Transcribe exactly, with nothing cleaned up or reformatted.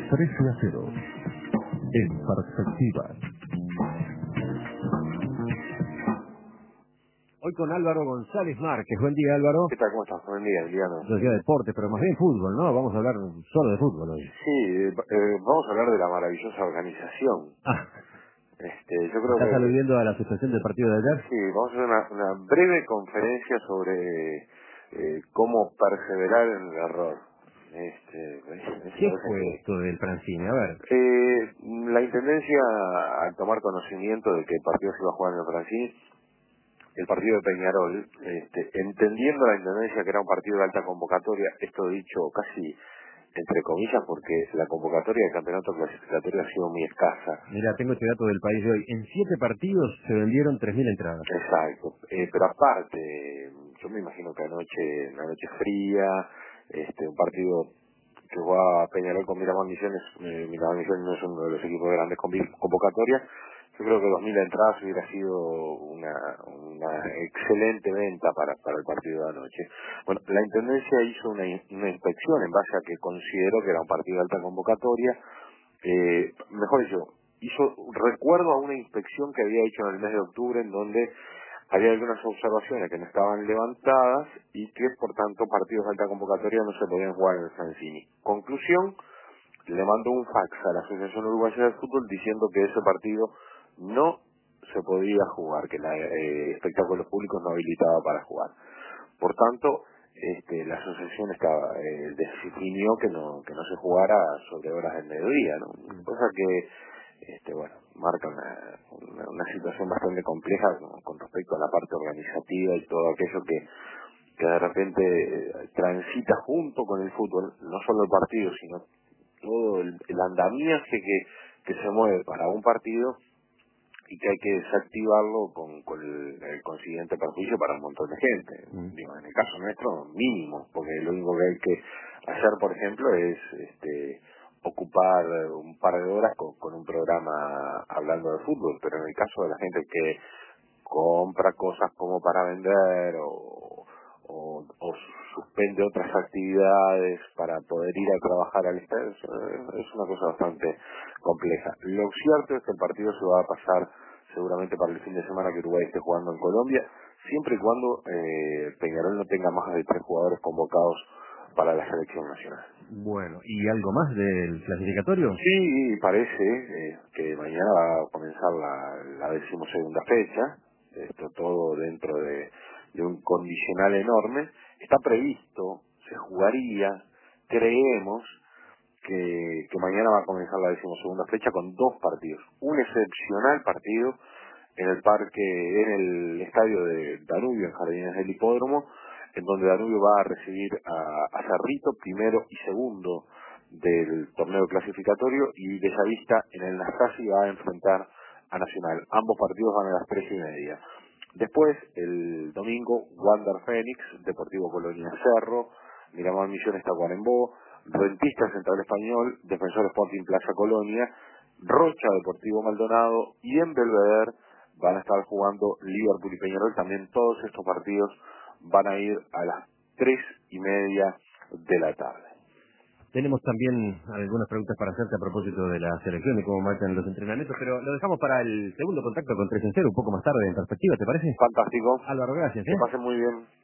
trece a cero. En perspectiva. Hoy con Álvaro González Márquez. Buen día, Álvaro. ¿Qué tal? ¿Cómo estás? Buen día, Emiliano. Yo decía deporte, pero más bien fútbol, ¿no? Vamos a hablar solo de fútbol hoy. Sí, eh, eh, vamos a hablar de la maravillosa organización. Ah, Este, yo creo ¿estás que aludiendo a la situación del partido de ayer? sí, vamos a hacer una, una breve conferencia sobre eh, cómo perseverar en el error. Este, me ¿Qué parece fue que esto del Francine? A ver. eh, la intendencia al tomar conocimiento de que el partido se iba a jugar en el Brasil, el partido de Peñarol, este, entendiendo la intendencia que era un partido de alta convocatoria, esto dicho casi entre comillas porque la convocatoria del campeonato clasificatorio ha sido muy escasa. Mira, tengo este dato del país de hoy. En siete partidos se vendieron tres mil entradas. Exacto, eh, pero aparte, yo me imagino que anoche, una noche fría, este, un partido que jugaba Peñarol con Miramar Misiones, eh, Miramar Misiones no es uno de los equipos de grandes convi- convocatorias. Yo creo que dos mil entradas hubiera sido una, una excelente venta para, para el partido de anoche. Bueno, la Intendencia hizo una, in- una inspección en base a que consideró que era un partido de alta convocatoria. Eh, mejor dicho, hizo recuerdo a una inspección que había hecho en el mes de octubre en donde había algunas observaciones que no estaban levantadas y que por tanto partidos de alta convocatoria no se podían jugar en el Francini. Conclusión, le mandó un fax a la Asociación Uruguaya de Fútbol diciendo que ese partido no se podía jugar, que la eh, espectáculos públicos no habilitaba para jugar. Por tanto, este, la asociación estaba, eh, definió que no que no se jugara sobre horas del mediodía, ¿no? Cosa que, este, bueno, marca una, una, una situación bastante compleja, ¿no?, con respecto a la parte organizativa y todo aquello que que de repente eh, transita junto con el fútbol, no solo el partido, sino todo el, el andamiaje que, que se mueve para un partido y que hay que desactivarlo con, con el, el consiguiente perjuicio para un montón de gente. Mm. Digo, en el caso nuestro, mínimo, porque lo único que hay que hacer, por ejemplo, es este ocupar un par de horas con, con un programa hablando de fútbol, pero en el caso de la gente que compra cosas como para vender o, o, o suspende otras actividades para poder ir a trabajar al estadio, es, es una cosa bastante compleja. Lo cierto es que el partido se va a pasar seguramente para el fin de semana que Uruguay esté jugando en Colombia, siempre y cuando eh, Peñarol no tenga más de tres jugadores convocados para la selección nacional. Bueno, ¿y algo más del clasificatorio? Sí, parece eh, que mañana va a comenzar la, la decimosegunda fecha, esto todo dentro de, de un condicional enorme. Está previsto, se jugaría, creemos, que, que mañana va a comenzar la decimosegunda fecha con dos partidos. Un excepcional partido en el parque, en el estadio de Danubio, en Jardines del Hipódromo, en donde Danubio va a recibir a, a Cerrito, primero y segundo del torneo clasificatorio, y Bellavista en el Nastasi va a enfrentar a Nacional. Ambos partidos van a las tres y media. Después, el domingo, Wander Fénix, Deportivo Colonia Cerro, Miramar Misiones Tacuarembó, Rentista Central Español, Defensor Sporting Plaza Colonia, Rocha Deportivo Maldonado, y en Belvedere van a estar jugando Liverpool y Peñarol. También todos estos partidos van a ir a las tres y media de la tarde. Tenemos también algunas preguntas para hacerte a propósito de la selección y cómo marchan los entrenamientos, pero lo dejamos para el segundo contacto con tres en cero, un poco más tarde en perspectiva, ¿te parece? Fantástico. Álvaro, gracias, Que ¿eh? pasen muy bien.